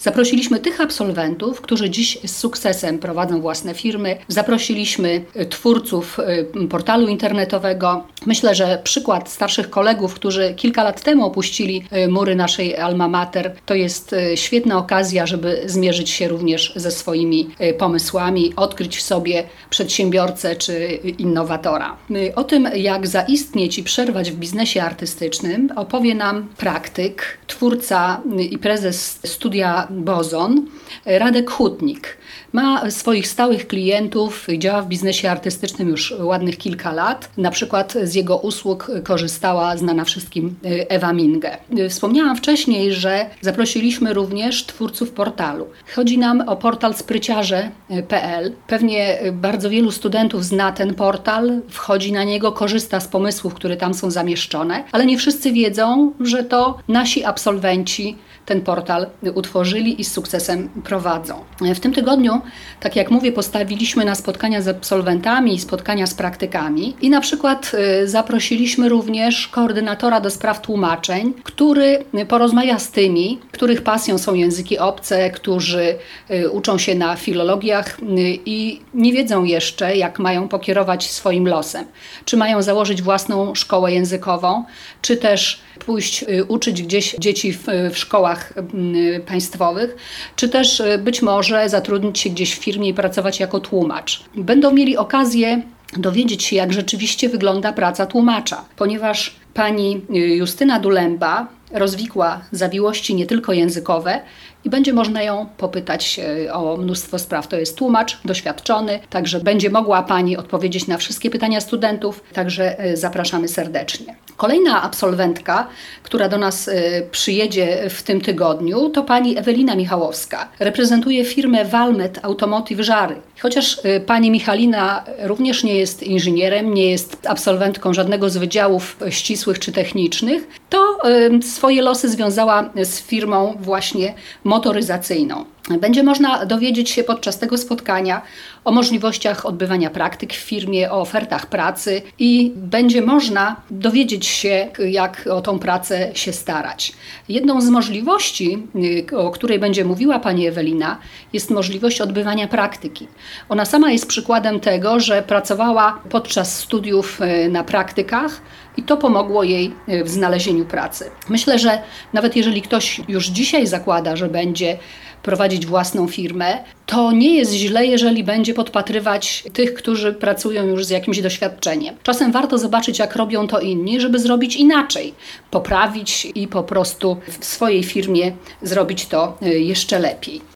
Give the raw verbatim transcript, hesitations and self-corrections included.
Zaprosiliśmy tych absolwentów, którzy dziś z sukcesem prowadzą własne firmy. Zaprosiliśmy twórców portalu internetowego. Myślę, że przykład starszych kolegów, którzy kilka lat temu opuścili mury naszej alma mater, to jest świetna okazja, żeby zmierzyć się również ze swoimi pomysłami, odkryć w sobie przedsiębiorcę czy innowatora. O tym, jak zaistnieć i przerwać w biznesie artystycznym, opowie nam praktyk, twórca i prezes studia Bozon, Radek Hutnik. Ma swoich stałych klientów, działa w biznesie artystycznym już ładnych kilka lat. Na przykład z jego usług korzystała znana wszystkim Ewa Minge. Wspomniałam wcześniej, że zaprosiliśmy również twórców portalu. Chodzi nam o portal spryciarze kropka pe el. Pewnie bardzo wielu studentów zna ten portal, wchodzi na niego, korzysta z pomysłów, które tam są zamieszczone, ale nie wszyscy wiedzą, że to nasi absolwenci ten portal utworzyli i z sukcesem prowadzą. W tym tygodniu, tak jak mówię, postawiliśmy na spotkania z absolwentami i spotkania z praktykami i na przykład zaprosiliśmy również koordynatora do spraw tłumaczeń, który porozmawia z tymi, których pasją są języki obce, którzy uczą się na filologiach i nie wiedzą jeszcze, jak mają pokierować swoim losem. Czy mają założyć własną szkołę językową, czy też pójść uczyć gdzieś dzieci w, w szkołach państwowych, czy też być może zatrudnić się gdzieś w firmie i pracować jako tłumacz. Będą mieli okazję dowiedzieć się, jak rzeczywiście wygląda praca tłumacza, ponieważ pani Justyna Dulemba rozwikła zawiłości nie tylko językowe i będzie można ją popytać o mnóstwo spraw. To jest tłumacz doświadczony, także będzie mogła pani odpowiedzieć na wszystkie pytania studentów, także zapraszamy serdecznie. Kolejna absolwentka, która do nas przyjedzie w tym tygodniu, to pani Ewelina Michałowska. Reprezentuje firmę Valmet Automotive Żary. Chociaż pani Michalina również nie jest inżynierem, nie jest absolwentką żadnego z wydziałów ścisłych czy technicznych, to swoje losy związała z firmą właśnie motoryzacyjną. Będzie można dowiedzieć się podczas tego spotkania o możliwościach odbywania praktyk w firmie, o ofertach pracy i będzie można dowiedzieć się, jak o tą pracę się starać. Jedną z możliwości, o której będzie mówiła pani Ewelina, jest możliwość odbywania praktyki. Ona sama jest przykładem tego, że pracowała podczas studiów na praktykach i to pomogło jej w znalezieniu pracy. Myślę, że nawet jeżeli ktoś już dzisiaj zakłada, że będzie prowadzić własną firmę, to nie jest źle, jeżeli będzie podpatrywać tych, którzy pracują już z jakimś doświadczeniem. Czasem warto zobaczyć, jak robią to inni, żeby zrobić inaczej, poprawić i po prostu w swojej firmie zrobić to jeszcze lepiej.